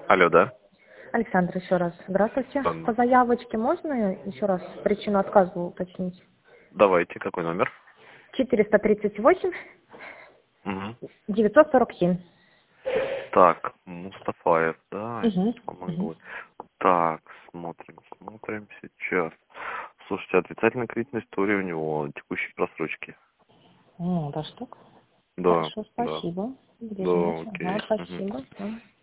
Алло, да? Александр, еще раз. Здравствуйте. Да. По заявочке можно еще раз причину отказа уточнить? Давайте, какой номер? 438 Угу. 947. Так, Мустафаев, да, я Угу. сейчас помогу. Так, смотрим сейчас. Слушайте, отрицательная кредитная история у него, текущей просрочки. Даже так? Да, Хорошо, да, спасибо. да, Бережете. окей. Ага, спасибо.